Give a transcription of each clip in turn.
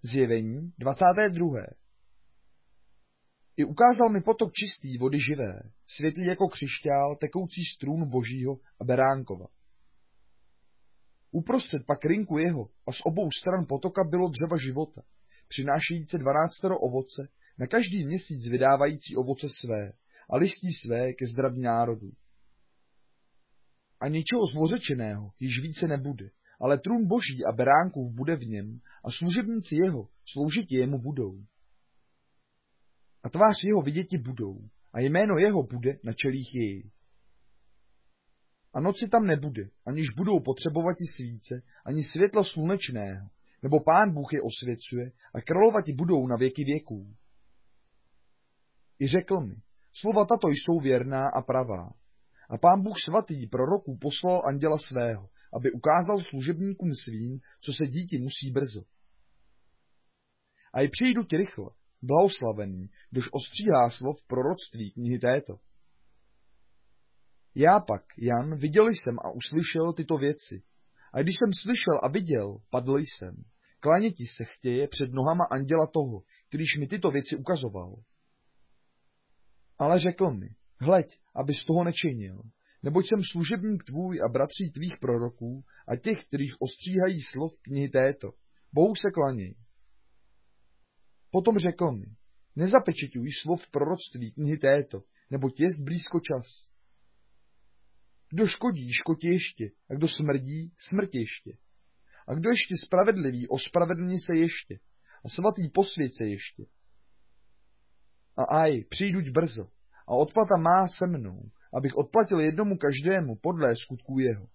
Zjevení 22. I ukázal mi potok čistý vody živé, světlý jako křišťál, tekoucí z trůnu Božího a Beránkova. Uprostřed pak rynku jeho a z obou stran potoka bylo dřeva života, přinášející 12 ovoce, na každý měsíc vydávající ovoce své a listí své ke zdraví národů. A ničeho zlořečeného již více nebude, ale trůn Boží a Beránkův bude v něm a služebníci jeho sloužiti jemu budou. A tvář jeho viděti budou a jméno jeho bude na čelích jejich. A noci tam nebude, aniž budou potřebovat i svíce, ani světla slunečného, nebo Pán Bůh je osvěcuje a královati budou na věky věků. I řekl mi, slova tato jsou věrná a pravá. A Pán Bůh svatý proroků poslal anděla svého, aby ukázal služebníkům svým, co se díti musí brzo. A i přijdu ti rychle, blahoslavený, kdož ostříhá slov proroctví knihy této. Já pak, Jan, viděl jsem a uslyšel tyto věci. A když jsem slyšel a viděl, padl jsem. Klaněti se chtěje před nohama anděla toho, kterýž mi tyto věci ukazoval. Ale řekl mi, hleď, abys toho nečinil, neboť jsem služebník tvůj a bratří tvých proroků a těch, kterých ostříhají slov knihy této. Bohu se klaněj. Potom řekl mi, nezapečeťuj slov proroctví knihy této, neboť jest blízko čas. Kdo škodí, škodí ještě, a kdo smrdí, smrt ještě. A kdo ještě spravedlivý, ospravedlní se ještě, a svatý posvěť se ještě. A aj, přijduť brzo, a odplata má se mnou, abych odplatil jednomu každému podle skutků jeho.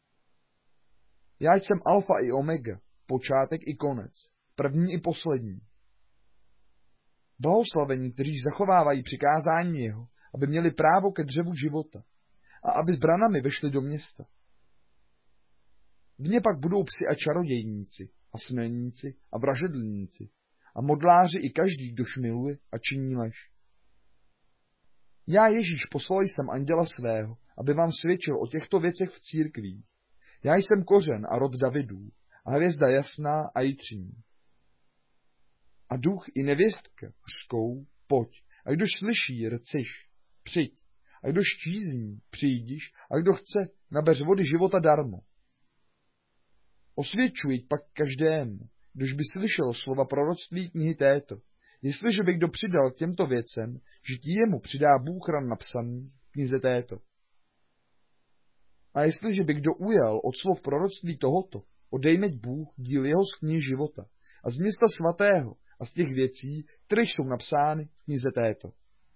Já jsem alfa i omega, počátek i konec, první i poslední. Blahoslavení, kteří zachovávají přikázání jeho, aby měli právo ke dřevu života a aby s branami vešli do města. V ně pak budou psi a čarodějníci a smelníci a vražedlníci a modláři i každý, kdož miluje a činí lež. Já Ježíš poslal jsem anděla svého, aby vám svědčil o těchto věcech v církvích. Já jsem kořen a rod Davidův a hvězda jasná a jitřní. A duch i nevěstka řkou, pojď, a kdož slyší, rciš, přijď, a kdož čízní, přijdiš, a kdo chce, nabeř vody života darmo. Osvědčuj pak každému, kdož by slyšel slova proroctví knihy této, jestliže by kdo přidal k těmto věcem, že ti jemu přidá Bůh ran napsaný v knize této. A jestliže by kdo ujal od slov proroctví tohoto, odejmeť Bůh díl jeho z knihy života a z města svatého a z těch věcí, které jsou napsány v knize této.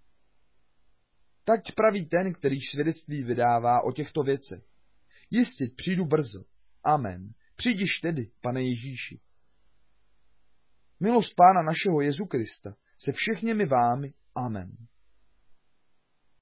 Tak praví ten, který svědectví vydává o těchto věcech. Jistě přijdu brzo. Amen. Přijdiš tedy, Pane Ježíši. Milost Pána našeho Jezu Krista se všechněmi vámi. Amen.